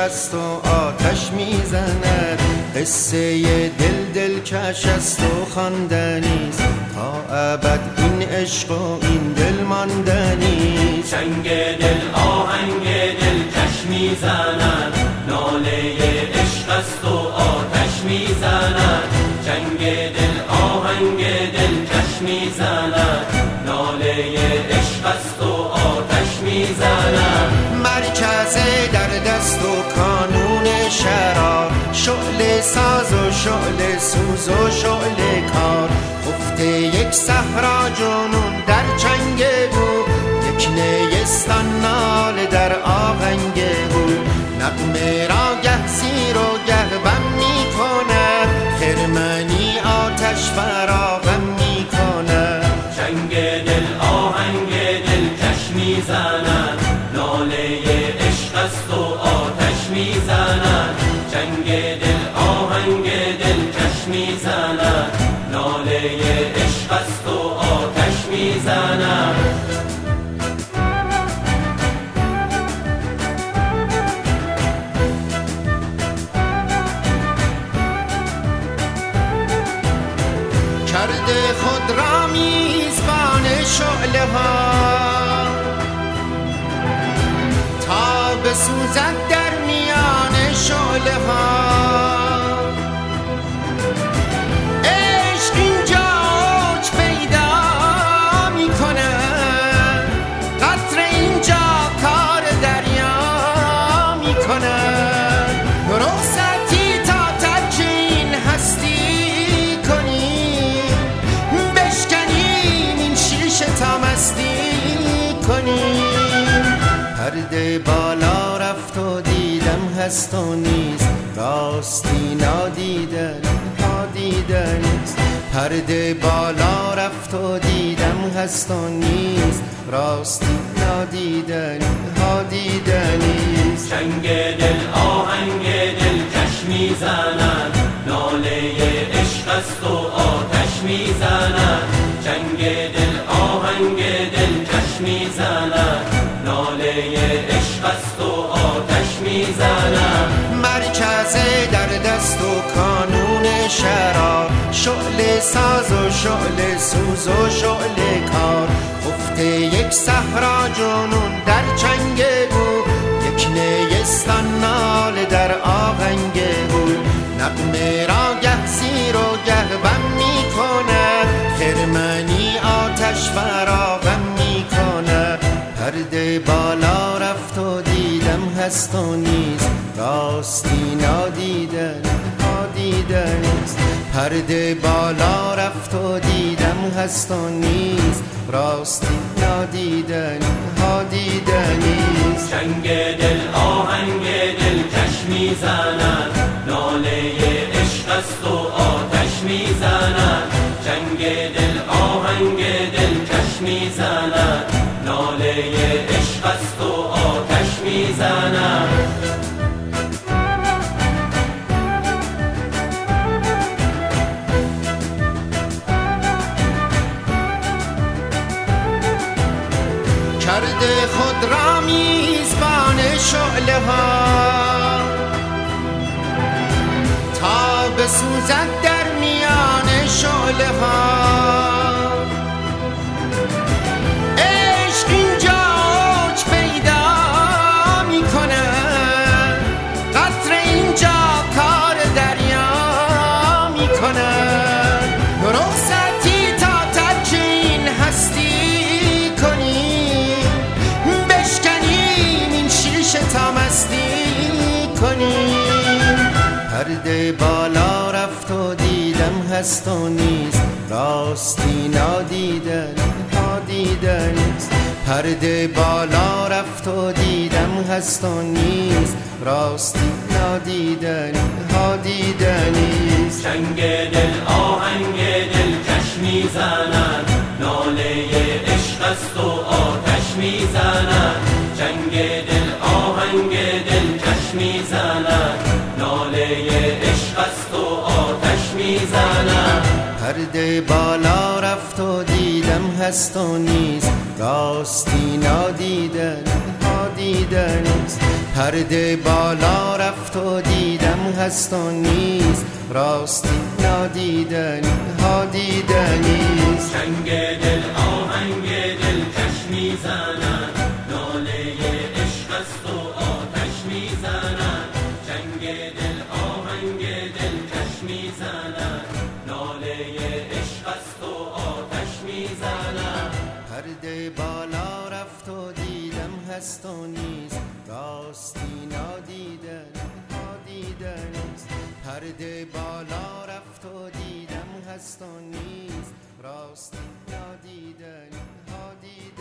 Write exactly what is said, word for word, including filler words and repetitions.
است و آتش میزند، قصه دل دلکش است و خواندنیست، تا ابد این عشق و این دل ماندنیست. چنگ دل آهنگ دلکش میزند، ناله عشق است و آتش میزند. چنگ دل آهنگ دلکش میزند، ناله عشق است و آتش میزند. مرکز در دست و کانون شرار، شعله ساز و شعله سوز و شعله کار. خفته یک صحرا جنون در چنگ او، یک نیستان ناله در آهنگ او. نغمه را گه زیر و گه بم می کند، خرمنی آتش فراغم می کند. چنگ دل آهنگ دلکش میزند، ناله عشق است و آتش میزند. چنگ دل آهنگ دلکش میزند، ناله عشق است و آتش میزند. کرده خود را میزبان شعله ها، تا بسوزد در میان شعله ها. عشق اینجا اوج پیدا می کند، قطره اینجا کار دریا می کند. رخصتی تا ترک این هستی کنیم، بشکنیم این شیشه تا مستی کنیم. پرده بالا رفت و دیدم هست و نیست، راستی نادیدن ها دیدنیست. پرده بالا رفت و دیدم هست و نیست، راستی نادیدن ها دیدنیست. چنگ دل آهنگ دلکش میزند، ناله عشق است و آتش میزند. چنگ دل آهنگ دلکش میزند، ناله عشق است و آتش میزند. مرکز در دست و کانون شرار، شعله ساز و شعله سوز و شعله کار. خفته یک صحرا جنون در چنگ او، یک نیستان ناله در آهنگ او. نغمه را گه زیر و گه بم می کند، خرمنی آتش فراغم می کند. پرده بالا رفت و دیدم هست و نیست، راستی نادیدن ها دیدنیست. پرده بالا رفت و دیدم هست و نیست، راستی نادیدن ها دیدنیست. چنگ دل آهنگ دلکش میزند، ناله عشق است و آتش میزند. چنگ دل آهنگ دلکش میزند، ناله عشق است و آتش میزند. کرده خود را میزبان شعله ها، تا بسوزد در میان شعله ها. عشق اینجا اوج پیدا می کند، قطره اینجا کار دریا می کند. رخصتی تا ترک این هستی کنیم، بشکنیم این شیشه تا مستی کنیم. پرده بالا رفت و دیدم هست و نیست، راستی نادیدن ها دیدنیست. پرده بالا رفت و دیدم هست و نیست، راستی نادیدن ها دیدنیست. چنگ دل آهنگ دلکش میزند، ناله عشق است و آتش میزند. چنگ دل آهنگ دلکش میزند، ناله عشق است و آتش میزند. پرده بالا رفت و دیدم هست و نیست، راستی نادیدن ها دیدنیست. پرده بالا رفت و دیدم هست و نیست، راستی نادیدنی ها دیدنیست. چنگ دل آهنگ دل کش میزنن، ناله عشق است و آتش میزنن. چنگ دل آهنگ دل کش میزنن، ناله عشق است و آتش میزنن. پرده بالا رفت و دیدم هست و نیست، راستی نادیدنی ها دیدنیست. پرده بالا رفت و دیدم هست و نیست، راستی نادیدنی ها دیدنیست.